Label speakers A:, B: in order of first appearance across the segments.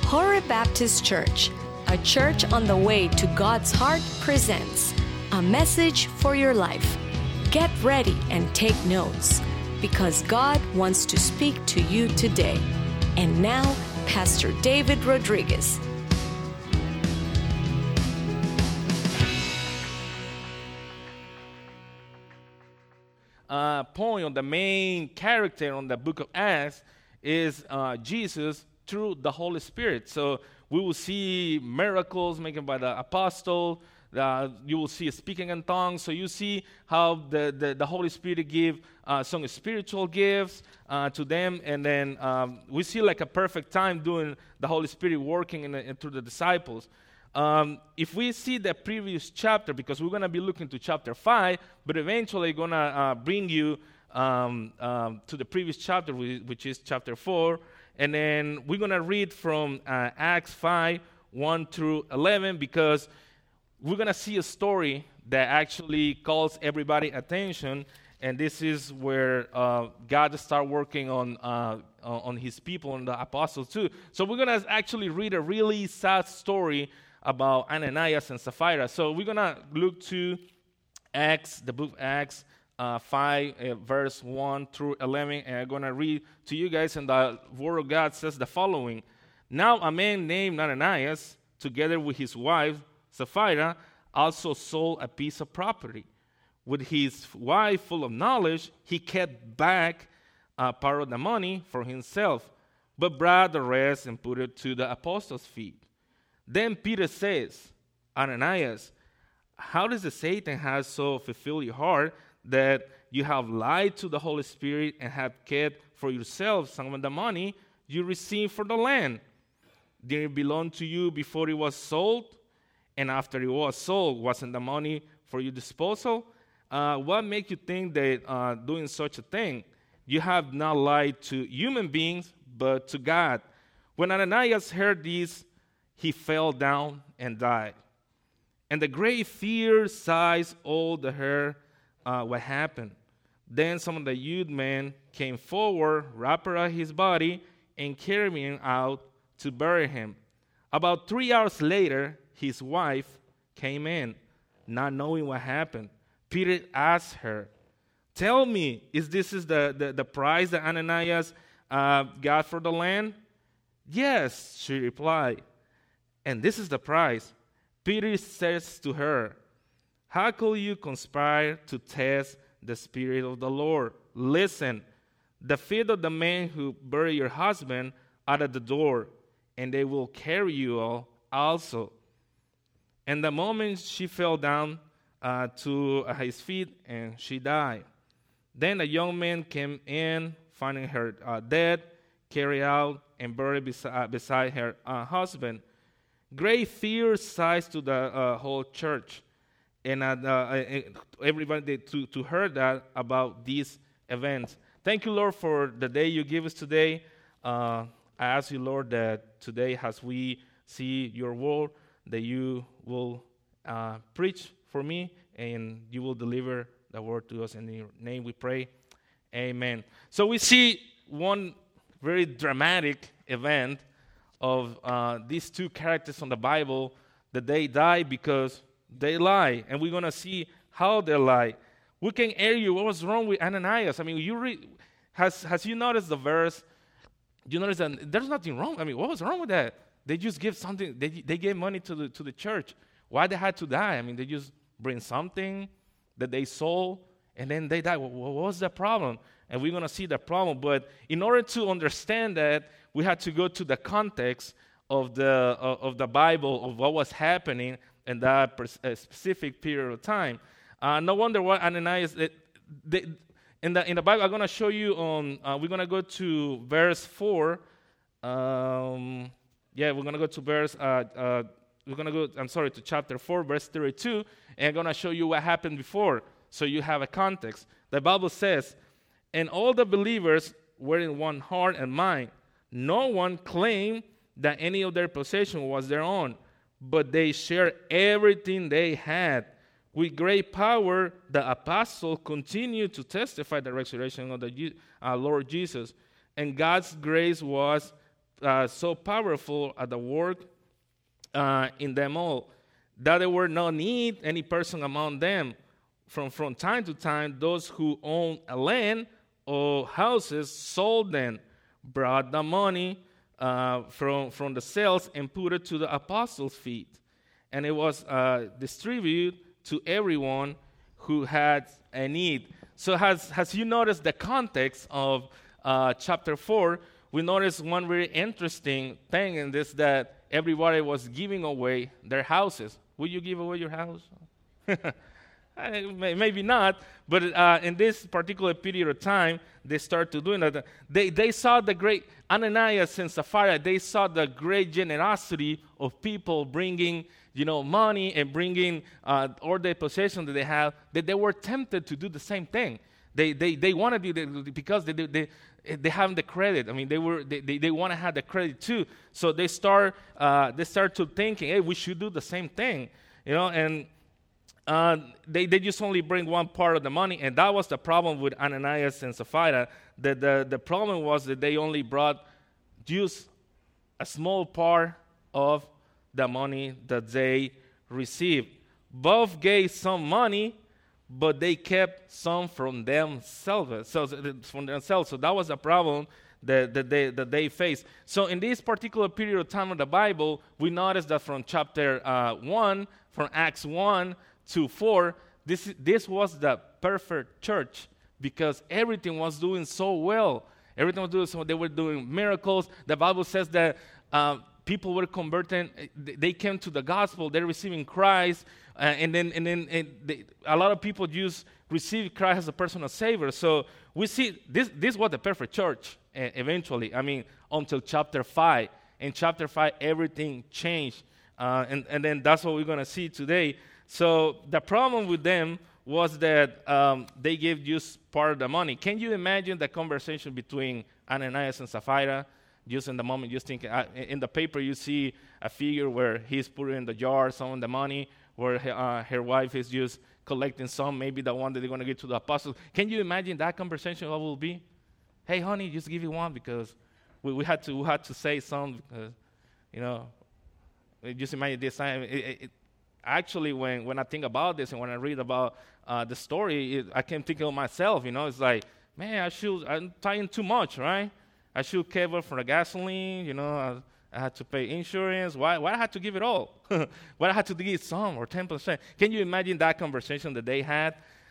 A: Horeb Baptist Church, a church on the way to God's heart, presents a message for your life. Get ready and take notes, because God wants to speak to you today. And now, Pastor David Rodriguez.
B: Point on the main character on the book of Acts is Jesus through the Holy Spirit. So we will see miracles making by the apostle. You will see speaking in tongues. So you see how the Holy Spirit give some spiritual gifts to them. And then we see like a perfect time doing the Holy Spirit working through the disciples. If we see the previous chapter, because we're going to be looking to chapter 5, but eventually going to bring you to the previous chapter, which is chapter 4. And then we're going to read from Acts 5, 1 through 11, because we're going to see a story that actually calls everybody attention. And this is where God started working on his people, on the apostles too. So we're going to actually read a really sad story about Ananias and Sapphira. So we're going to look to Acts, the book of Acts 5, verse 1 through 11. And I'm going to read to you guys, and the Word of God says the following. Now a man named Ananias, together with his wife Sapphira, also sold a piece of property. With his wife full of knowledge, he kept back part of the money for himself, but brought the rest and put it to the apostles' feet. Then Peter says, Ananias, how does the Satan have so fulfilled your heart that you have lied to the Holy Spirit and have kept for yourself some of the money you received for the land? Did it belong to you before it was sold? And after it was sold, wasn't the money for your disposal? What makes you think that doing such a thing? You have not lied to human beings, but to God. When Ananias heard this, he fell down and died. And the great fear seized all the hair what happened. Then some of the youth men came forward, wrapped around his body, and carried him out to bury him. About 3 hours later, his wife came in, not knowing what happened. Peter asked her, tell me, is this the price that Ananias got for the land? Yes, she replied. And this is the price. Peter says to her, how could you conspire to test the Spirit of the Lord? Listen, the feet of the men who bury your husband are at the door, and they will carry you all also. And the moment she fell down to his feet, and she died. Then a young man came in, finding her dead, carried out, and buried beside her husband. Great fear seized to the whole church, and everybody to heard that about these events. Thank you, Lord, for the day you give us today. I ask you, Lord, that today, as we see your word, that you will preach for me and you will deliver the word to us. In your name we pray. Amen. So we see one very dramatic event of these two characters from the Bible, that they die because they lie. And we're going to see how they lie. We can argue what was wrong with Ananias. I mean, has you noticed the verse? You notice that there's nothing wrong. I mean, what was wrong with that? They just give something. They gave money to the church. Why they had to die? I mean, they just bring something that they sold, and then they die. What was the problem? And we're going to see the problem. But in order to understand that, we had to go to the context of the Bible, of what was happening in that specific period of time. No wonder why Ananias, in the Bible, I'm going to show you we're going to go to verse 4. We're going to go to to chapter 4, verse 32, and I'm going to show you what happened before, so you have a context. The Bible says, and all the believers were in one heart and mind. No one claimed that any of their possession was their own, but they shared everything they had. With great power, the apostle continued to testify the resurrection of the Lord Jesus, and God's grace was so powerful at the work in them all, that there were no need any person among them. From time to time, those who owned a land or houses sold them, brought the money from the sales, and put it to the apostles' feet. And it was distributed to everyone who had a need. So has you noticed the context of chapter 4? We noticed one very interesting thing in this, that everybody was giving away their houses. Will you give away your house? Maybe not, but in this particular period of time, they started doing that. They saw the great Ananias and Sapphira. They saw the great generosity of people bringing, money and bringing all their possessions that they have. That they were tempted to do the same thing. They wanted to do it because they have the credit. I mean, they want to have the credit too. So they start to thinking, hey, we should do the same thing, and. They just only bring one part of the money, and that was the problem with Ananias and Sapphira. The problem was that they only brought just a small part of the money that they received. Both gave some money, but they kept some from themselves. So that was the problem that they faced. So in this particular period of time of the Bible, we notice that from chapter 1, from Acts 1 to 4, this was the perfect church, because everything was doing so well. Everything was doing so. They were doing miracles. The Bible says that people were converted. They came to the gospel. They're receiving Christ, and then a lot of people just receive Christ as a personal savior. So we see this was the perfect church eventually. I mean, until chapter 5. In chapter 5, everything changed, and then that's what we're going to see today. So the problem with them was that they gave just part of the money. Can you imagine the conversation between Ananias and Sapphira? Just in the moment, just think, in the paper you see a figure where he's putting in the jar some of the money, where her wife is just collecting some, maybe the one that they're going to give to the apostles. Can you imagine that conversation, what will be? Hey, honey, just give you one, because we had to say some, because, just imagine this time. Actually, when I think about this and when I read about the story, I can think of myself, it's like, man, I'm tying too much, right? I should cover for the gasoline, I had to pay insurance. Why I had to give it all? Why I had to give some or 10%? Can you imagine that conversation that they had?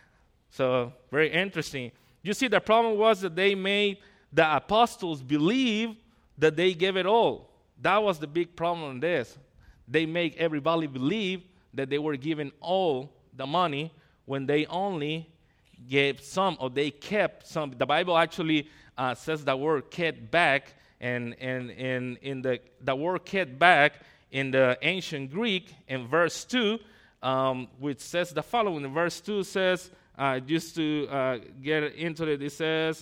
B: So, very interesting. You see, the problem was that they made the apostles believe that they gave it all. That was the big problem in this. They make everybody believe that they were giving all the money when they only gave some, or they kept some. The Bible actually says the word kept back, and in the word kept back in the ancient Greek in verse 2, which says the following. In verse 2 says, just to get into it says,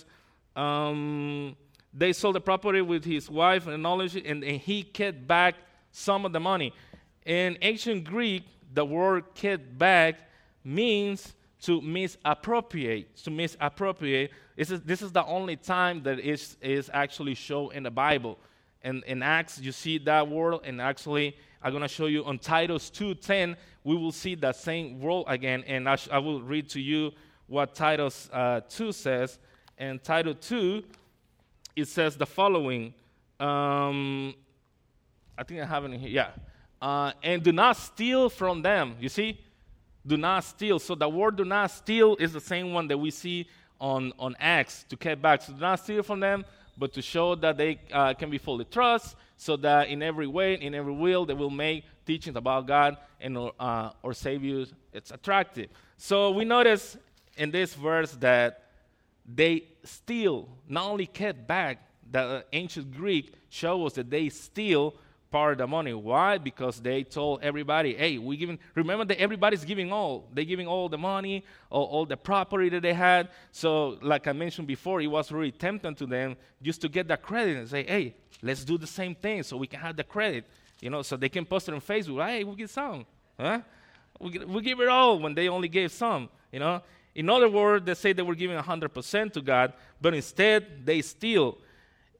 B: they sold the property with his wife and knowledge, and he kept back some of the money. In ancient Greek, the word kept back means to misappropriate. This is the only time that is actually shown in the Bible. And in Acts, you see that word, and actually, I'm going to show you on Titus 2:10, we will see that same word again, and I will read to you what Titus 2 says. And Titus 2, it says the following. I think I have it in here. Yeah. And do not steal from them. You see? Do not steal. So the word do not steal is the same one that we see on Acts, to keep back. So do not steal from them, but to show that they can be fully trusted, so that in every way, in every will, they will make teachings about God and our Savior, it's attractive. So we notice in this verse that they steal, not only kept back. The ancient Greek shows us that they steal part of the money. Why? Because they told everybody, hey, remember that everybody's giving all. They're giving all the money, all the property that they had. So like I mentioned before, it was really tempting to them just to get the credit and say, hey, let's do the same thing so we can have the credit. So they can post it on Facebook. Hey, we get some. Huh? We give it all when they only gave some. In other words, they say they were giving 100% to God, but instead they steal.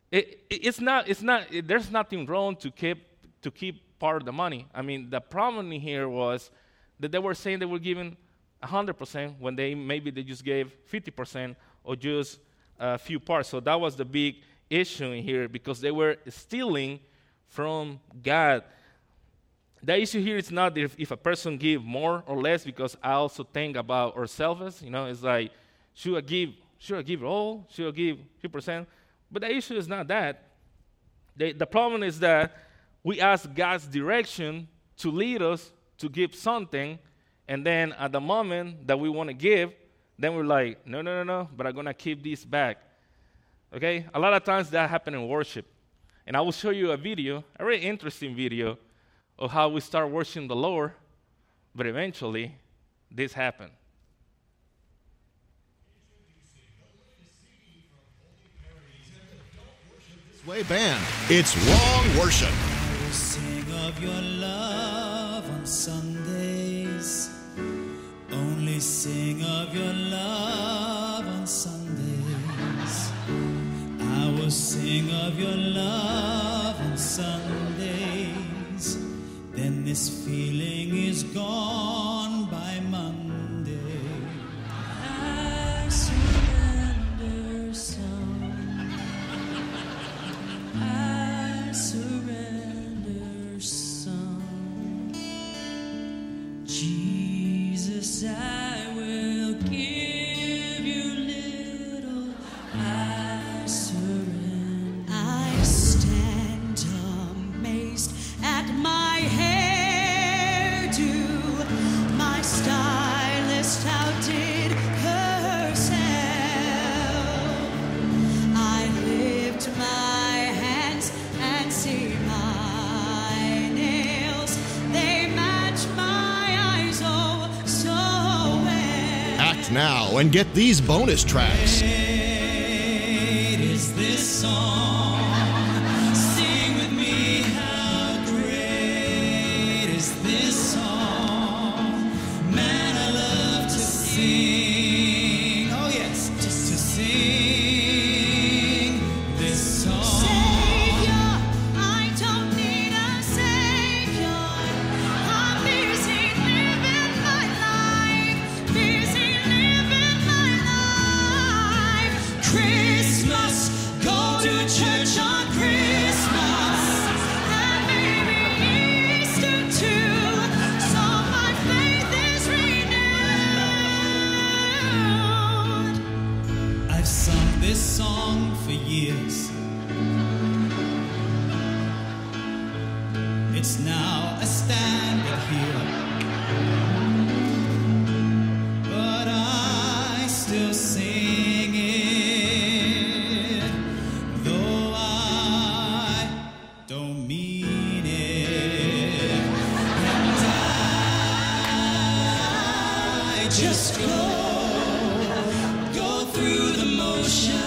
B: There's nothing wrong to keep part of the money. I mean, the problem here was that they were saying they were giving 100% when maybe they just gave 50% or just a few parts. So that was the big issue in here, because they were stealing from God. The issue here is not if a person give more or less, because I also think about ourselves. It's like, should I give all? Should I give 50%? But the issue is not that. The problem is that we ask God's direction to lead us to give something, and then at the moment that we want to give, then we're like, no, but I'm going to keep this back. Okay? A lot of times that happens in worship. And I will show you a very interesting video, of how we start worshiping the Lord, but eventually this happened.
C: Way band. It's Wrong Worship.
D: I will sing of your love on Sundays. Only sing of your love on Sundays. I will sing of your love on Sundays. Then this feeling is gone by Monday. I surrender some. I surrender some. Jesus, I will give you little. I surrender. I stand amazed at my hairdo. My stylist outdid herself. I lift my hands and see my nails. They match my eyes oh so well.
C: Act now and get these bonus tracks.
D: Great is this song. Sing with me, how great is this song. Man, I love to sing. Oh yes, just to sing this song. Savior, I don't need a savior. I'm busy living my life. Busy living my life. Christmas, go to church on Christmas. And maybe Easter too. So my faith is renewed. I've sung this song for years. It's now a standard here. But I still sing it, though I don't mean it. And I just go through the motions.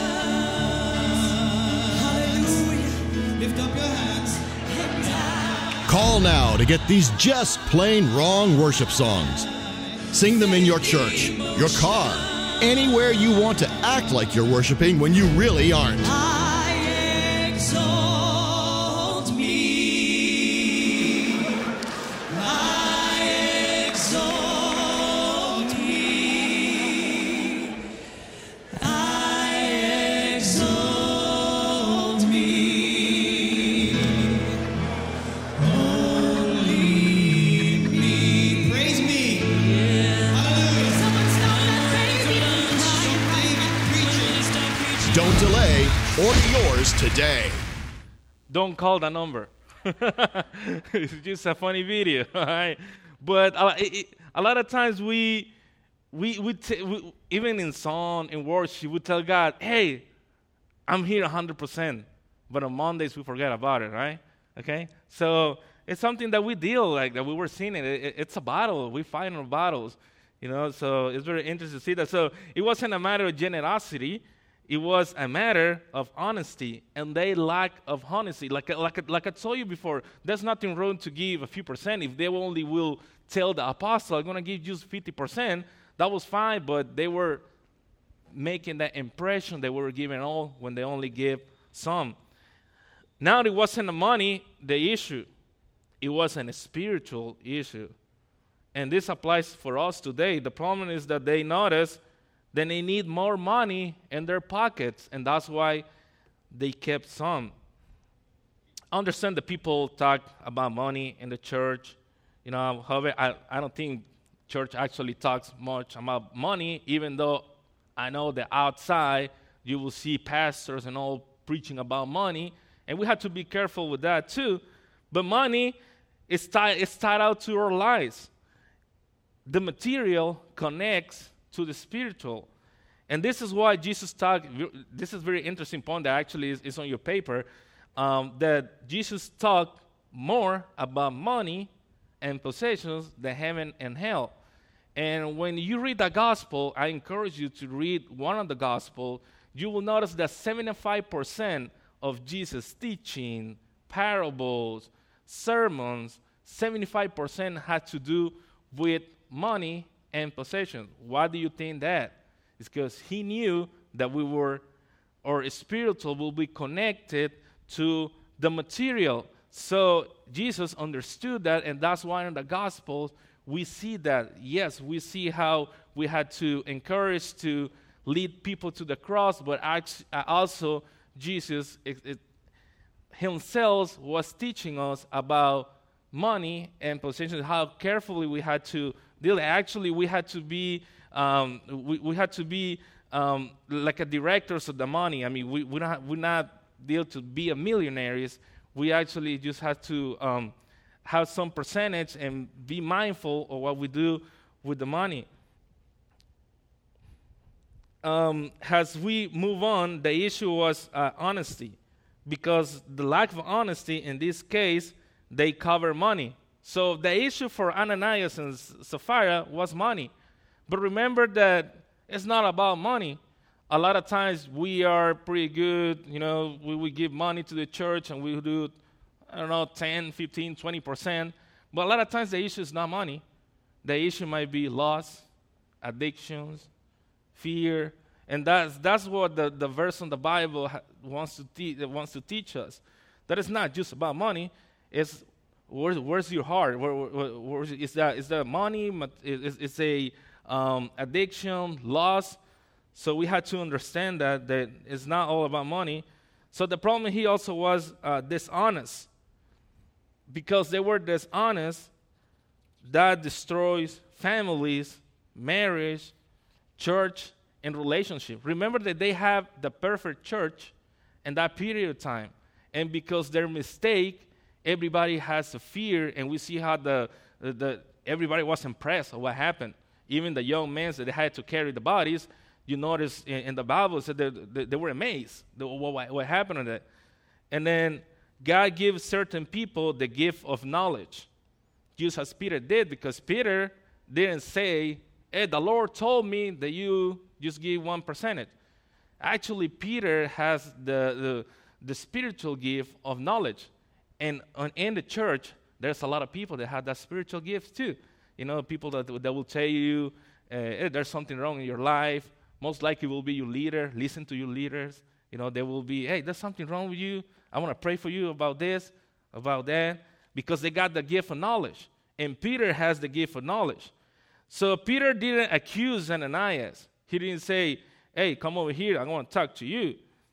D: Hallelujah. Lift up your hands. And
C: Call now to get these just plain wrong worship songs. Sing them in your church, your car, anywhere you want to act like you're worshiping when you really aren't.
D: I exalt me. I exalt me. I exalt me. Only me. Praise me. Hallelujah. Someone stop that baby.
C: Don't delay. Order yours today.
B: Don't call the number. It's just a funny video, all right? But a lot of times we even in song, in worship, we tell God, hey, I'm here 100%. But on Mondays, we forget about it, right? Okay? So it's something that we deal like that. We were seeing it. It's a battle. We fight our battles, So it's very interesting to see that. So it wasn't a matter of generosity. It was a matter of honesty, and they lack of honesty. Like I told you before, there's nothing wrong to give a few percent. If they only will tell the apostle, I'm going to give just 50%, that was fine, but they were making that impression they were giving all when they only give some. Now it wasn't the money, the issue. It wasn't a spiritual issue. And this applies for us today. The problem is that they notice that they need more money in their pockets, and that's why they kept some. I understand that people talk about money in the church. However, I don't think church actually talks much about money, even though I know that outside you will see pastors and all preaching about money, and we have to be careful with that too. But money is tied out to our lives. The material connects to the spiritual. And this is why Jesus talked, this is a very interesting point that actually is on your paper, that Jesus talked more about money and possessions than heaven and hell. And when you read the gospel, I encourage you to read one of the gospel. You will notice that 75% of Jesus' teaching, parables, sermons, 75% had to do with money and possessions. Why do you think that? It's because he knew that our spiritual will be connected to the material. So Jesus understood that, and that's why in the Gospels we see that. Yes, we see how we had to encourage to lead people to the cross, but also Jesus himself was teaching us about money and possessions, how carefully we had to deal. Actually, we had to be like a directors of the money. I mean, we not deal to be a millionaires. We actually just had to have some percentage and be mindful of what we do with the money. As we move on, the issue was honesty, because the lack of honesty in this case, they cover money. So the issue for Ananias and Sapphira was money. But remember that it's not about money. A lot of times we are pretty good, we give money to the church and we do, 10, 15, 20%. But a lot of times the issue is not money. The issue might be loss, addictions, fear. And that's what the verse in the Bible wants to teach us. That it's not just about money. It's where's your heart? Is that money? It's a addiction, loss. So we had to understand that it's not all about money. So the problem he also was dishonest. Because they were dishonest, that destroys families, marriage, church, and relationship. Remember that they have the perfect church in that period of time. And because their mistake, everybody has a fear, and we see how everybody was impressed of what happened. Even the young men that they had to carry the bodies, you notice in the Bible said they were amazed what happened to that. And then God gives certain people the gift of knowledge, just as Peter did, because Peter didn't say, hey, the Lord told me that you just give 1%. Actually, Peter has the spiritual gift of knowledge. And in the church, there's a lot of people that have that spiritual gift too. People that will tell you, hey, there's something wrong in your life. Most likely will be your leader. Listen to your leaders. They will be, hey, there's something wrong with you. I want to pray for you about this, about that, because they got the gift of knowledge. And Peter has the gift of knowledge. So Peter didn't accuse Ananias. He didn't say, hey, come over here. I want to talk to you.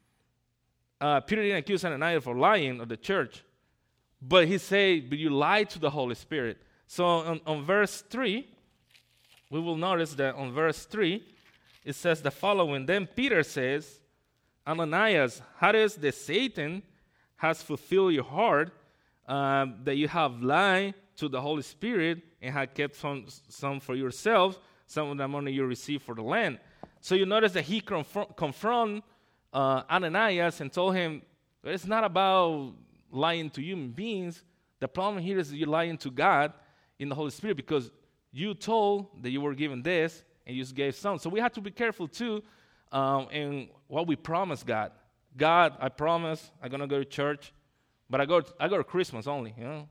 B: Peter didn't accuse Ananias for lying of the church. But he said, but you lied to the Holy Spirit. So on verse 3, we will notice that on verse 3, it says the following. Then Peter says, Ananias, how does the Satan has fulfilled your heart that you have lied to the Holy Spirit and have kept some for yourself, some of the money you received for the land? So you notice that he confront Ananias and told him, it's not about lying to human beings. The problem here is you're lying to God in the Holy Spirit, because you told that you were given this and you just gave some. So we have to be careful too in what we promise God. God, I promise I'm going to go to church, but I go to Christmas only,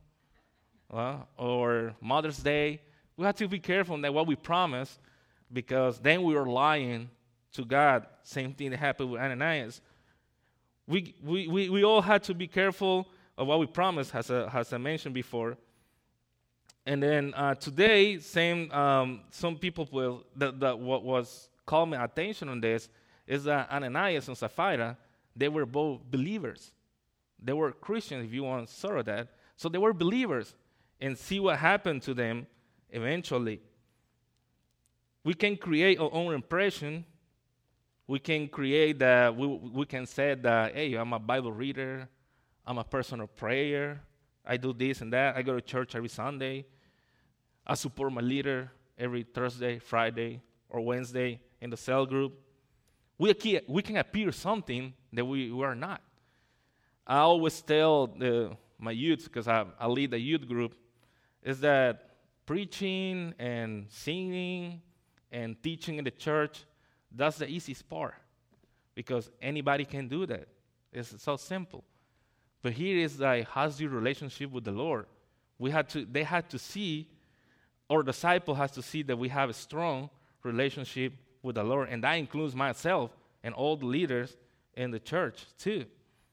B: or Mother's Day. We have to be careful that what we promise, because then we are lying to God. Same thing that happened with Ananias. We all had to be careful of what we promised, as I mentioned before. And then today, some people what was called my attention on this is that Ananias and Sapphira, they were both believers. They were Christians, if you want to sort of that. So they were believers, and see what happened to them eventually. We can create our own impression. We can create that, we can say that, hey, I'm a Bible reader, I'm a person of prayer, I do this and that, I go to church every Sunday, I support my leader every Thursday, Friday, or Wednesday in the cell group. We can appear something that we are not. I always tell my youth, because I lead a youth group, is that preaching and singing and teaching in the church, that's the easiest part, because anybody can do that. It's so simple. But here is like, how's your relationship with the Lord? They had to see, or disciple has to see that we have a strong relationship with the Lord, and that includes myself and all the leaders in the church too.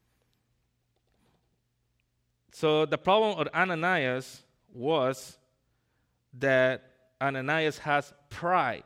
B: So the problem of Ananias was that Ananias has pride.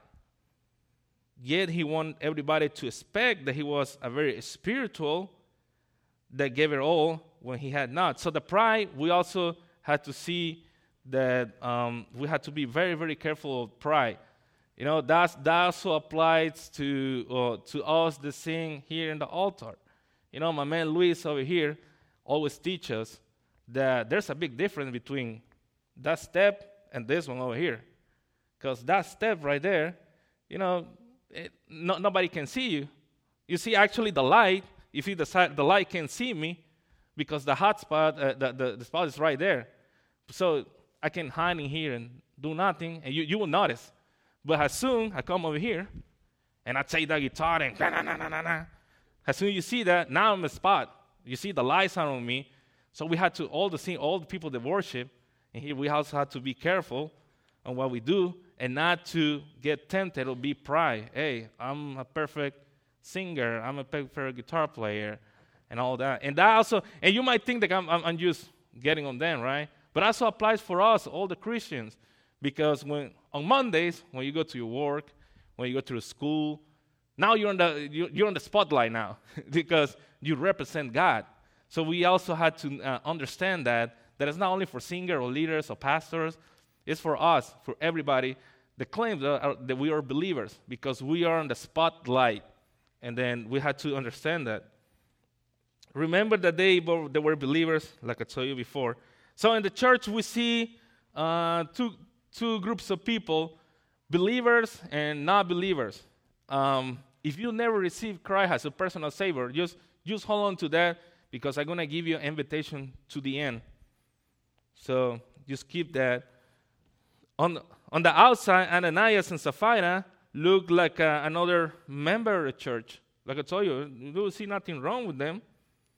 B: Yet he wanted everybody to expect that he was a very spiritual that gave it all when he had not. So the pride, we also had to see that we had to be very, very careful of pride. You know, that also applies to us that sing here in the altar. You know, my man Luis over here always teaches us that there's a big difference between that step and this one over here. Because that step right there, you know, nobody can see you. You see actually the light. If you decide the light can see me, because the hot spot, the spot is right there. So I can hide in here and do nothing, and you will notice. But as soon I come over here, and I take the guitar and na. As soon as you see that, now I'm a spot. You see the lights are on me. So we had to all the people that worship, and here we also had to be careful on what we do, and not to get tempted or be pride. Hey, I'm a perfect singer. I'm a perfect guitar player, and all that. And that also, and you might think that I'm just getting on them, right? But also applies for us, all the Christians, because on Mondays when you go to your work, when you go to school, now you're on the spotlight now because you represent God. So we also had to understand that it's not only for singers or leaders or pastors. It's for us, for everybody that claims that we are believers, because we are on the spotlight. And then we had to understand that. Remember that they were believers, like I told you before. So in the church, we see two groups of people, believers and not believers. If you never received Christ as a personal Savior, just hold on to that, because I'm going to give you an invitation to the end. So just keep that. On the outside, Ananias and Sapphira look like another member of the church. Like I told you, you don't see nothing wrong with them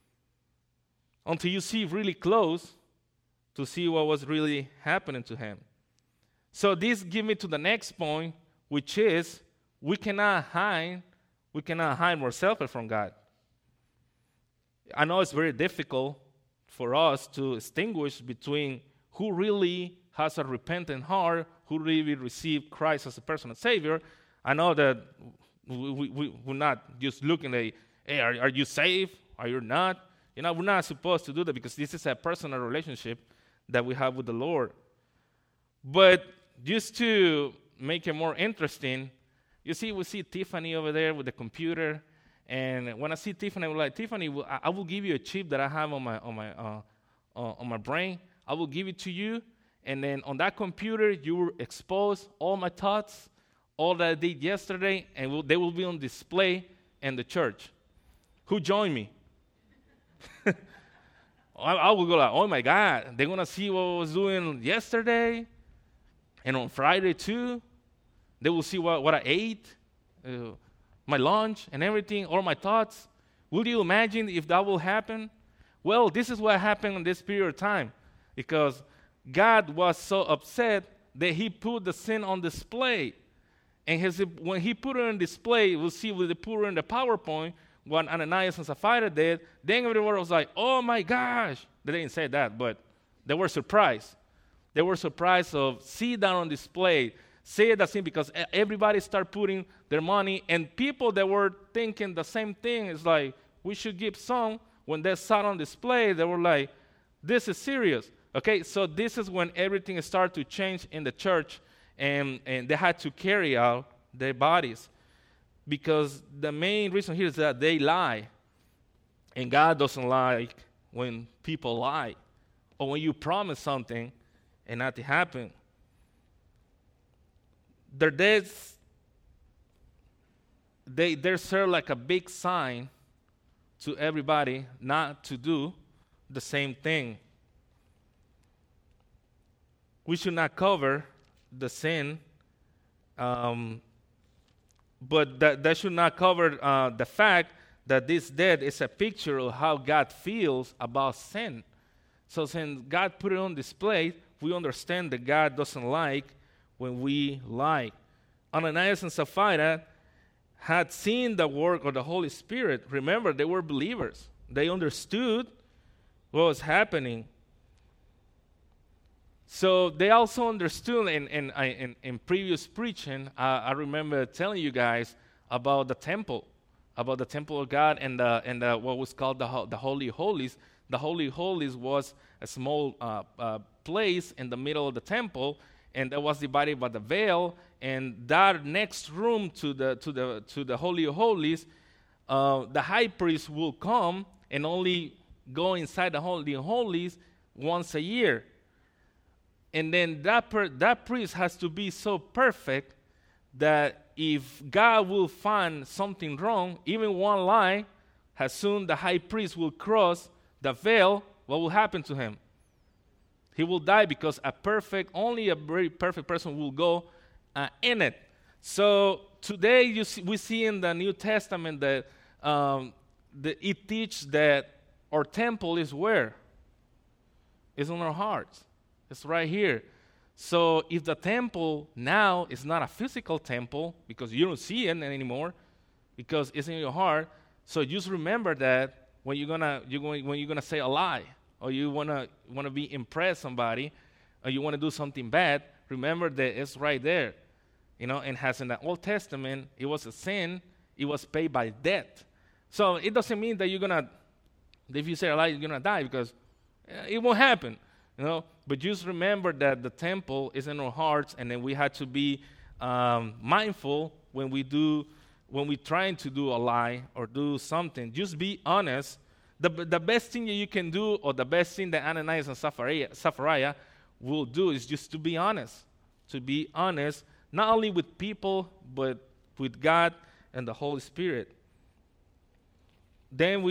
B: until you see really close to see what was really happening to him. So this gives me to the next point, which is we cannot hide ourselves from God. I know it's very difficult for us to distinguish between who really has a repentant heart, who really received Christ as a personal Savior. I know that we're not just looking at, hey, are you saved? Are you not? You know, we're not supposed to do that, because this is a personal relationship that we have with the Lord. But just to make it more interesting, you see, we see Tiffany over there with the computer. And when I see Tiffany, I'm like, Tiffany, I will give you a chip that I have on my brain. I will give it to you, and then on that computer, you will expose all my thoughts, all that I did yesterday, and they will be on display in the church. Who joined me? I will go like, oh my God, they're going to see what I was doing yesterday, and on Friday too. They will see what I ate, my lunch and everything, all my thoughts. Will you imagine if that will happen? Well, this is what happened in this period of time, because God was so upset that he put the sin on display. And when he put it on display, we'll see when they put it in the PowerPoint, what Ananias and Sapphira did, then everyone was like, oh my gosh. They didn't say that, but they were surprised. They were surprised of see that on display, say that thing, because everybody started putting their money, and people that were thinking the same thing is like, we should give some. When they saw it on display, they were like, this is serious. Okay, so this is when everything started to change in the church, and they had to carry out their bodies. Because the main reason here is that they lie. And God doesn't like when people lie. Or when you promise something and nothing happens. Their deaths, they serve like a big sign to everybody not to do the same thing. We should not cover the sin, but that should not cover the fact that this death is a picture of how God feels about sin. So since God put it on display, we understand that God doesn't like when we lie. Ananias and Sapphira had seen the work of the Holy Spirit. Remember, they were believers. They understood what was happening. So they also understood in previous preaching, I remember telling you guys about the temple of God and what was called the Holy Holies. The Holy Holies was a small place in the middle of the temple, and that was divided by the veil. And that next room to the Holy Holies, the high priest will come and only go inside the Holy Holies once a year. And then that priest has to be so perfect that if God will find something wrong, even one lie, as soon the high priest will cross the veil, what will happen to him? He will die, because only a very perfect person will go in it. So today we see in the New Testament that it teaches that our temple is where? It's in our hearts. It's right here. So if the temple now is not a physical temple, because you don't see it anymore, because it's in your heart, so just remember that when you're gonna say a lie, or you wanna be impress somebody, or you wanna do something bad, remember that it's right there. And as in the Old Testament, it was a sin, it was paid by death. So it doesn't mean that if you say a lie, you're gonna die, because it won't happen. But just remember that the temple is in our hearts, and then we have to be mindful when we're trying to do a lie or do something. Just be honest. The best thing that you can do, or the best thing that Ananias and Sapphira will do, is just to be honest. To be honest, not only with people, but with God and the Holy Spirit. Then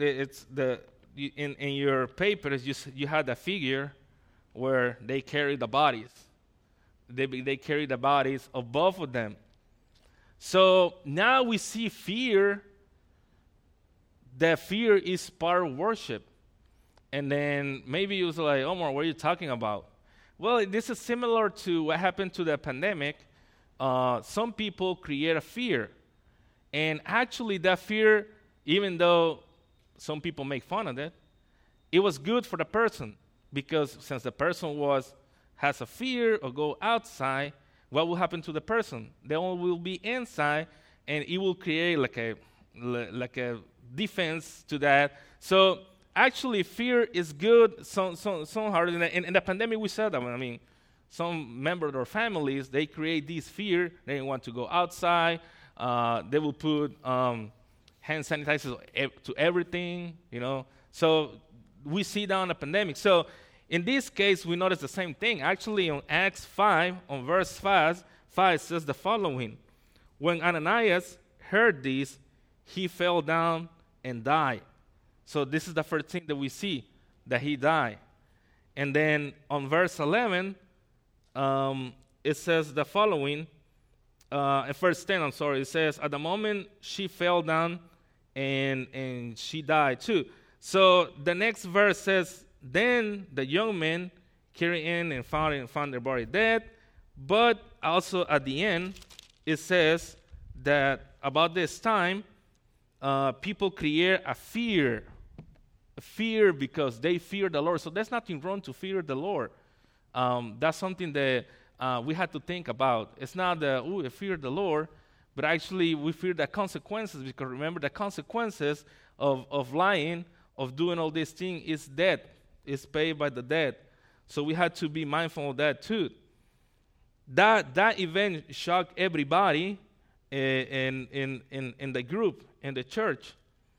B: in your papers, you had a figure where they carry the bodies. They carry the bodies of both of them. So now we see fear. That fear is part of worship. And then maybe you was like, Omar, what are you talking about? Well, this is similar to what happened to the pandemic. Some people create a fear. And actually that fear, even though some people make fun of it, it was good for the person, because since the person has a fear or go outside, what will happen to the person? They all will be inside, and it will create like a defense to that. So actually, fear is good. Some hard. In the pandemic, we said that. I mean, some members of our families, they create this fear. They want to go outside. They will put hand sanitizers to everything. So we see that in the pandemic. So in this case, we notice the same thing. Actually, on Acts 5, on verse 5 says the following. When Ananias heard this, he fell down and died. So this is the first thing that we see, that he died. And then on verse 11, it says the following. In verse 10, it says, at the moment she fell down and she died too. So the next verse says, then the young men carried in and found their body dead. But also at the end, it says that about this time, people create a fear because they fear the Lord. So there's nothing wrong to fear the Lord. That's something that we have to think about. It's not that, I fear the Lord, but actually we fear the consequences, because remember, the consequences of lying, of doing all these things, is death. It's paid by the dead. So we had to be mindful of that too. That event shocked everybody in the group, in the church,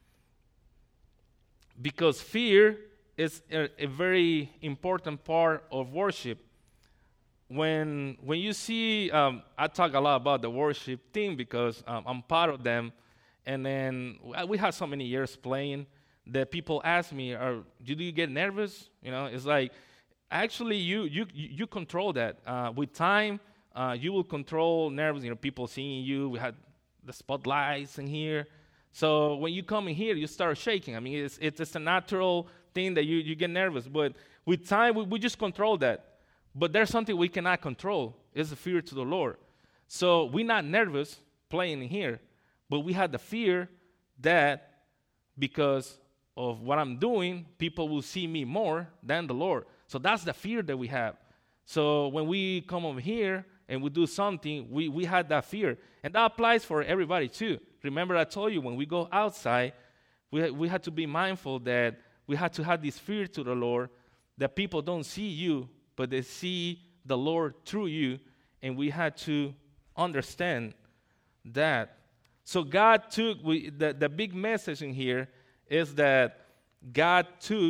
B: because fear is a very important part of worship. When you see, I talk a lot about the worship team because I'm part of them, and then we had so many years playing that people ask me, do you get nervous? It's like, actually, you control that. With time, you will control nerves. People seeing you. We had the spotlights in here. So when you come in here, you start shaking. I mean, it's a natural thing that you get nervous. But with time, we just control that. But there's something we cannot control. It's the fear to the Lord. So we're not nervous playing in here, but we had the fear that because of what I'm doing, people will see me more than the Lord. So that's the fear that we have. So when we come over here and we do something, we had that fear. And that applies for everybody too. Remember, I told you, when we go outside, we had to be mindful that we had to have this fear to the Lord, that people don't see you, but they see the Lord through you, and we had to understand that. So God took, the big message in here is that God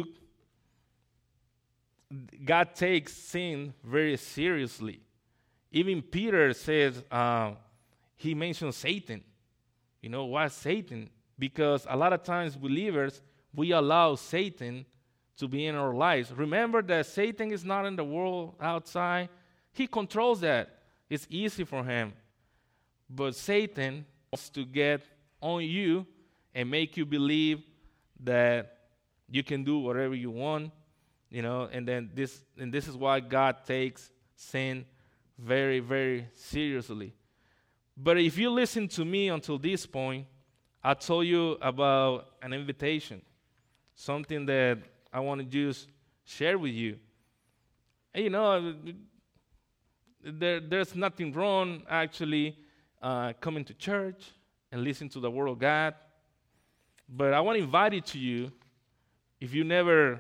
B: takes sin very seriously. Even Peter says, he mentions Satan. Why Satan? Because a lot of times believers, we allow Satan to be in our lives. Remember that Satan is not in the world outside. He controls that. It's easy for him. But Satan wants to get on you and make you believe that you can do whatever you want, and then this is why God takes sin very, very seriously. But if you listen to me until this point, I told you about an invitation, something that I want to just share with you. And there's nothing wrong actually coming to church and listening to the Word of God. But I want to invite it to you, if you never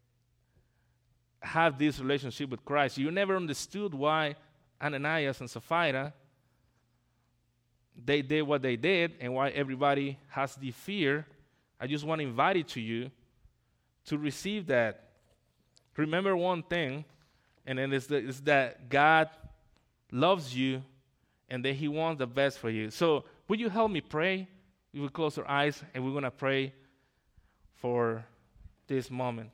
B: have this relationship with Christ, you never understood why Ananias and Sapphira, they did what they did and why everybody has the fear. I just want to invite it to you to receive that. Remember one thing, and then it's that God loves you and that He wants the best for you. So would you help me pray? We will close our eyes and we're going to pray for this moment.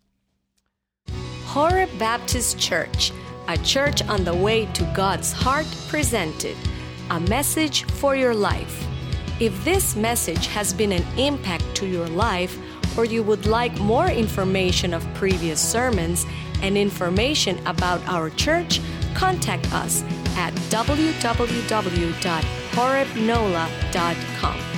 A: Horeb Baptist Church, a church on the way to God's heart, presented a message for your life. If this message has been an impact to your life, or you would like more information of previous sermons and information about our church, contact us at www.horebnola.com.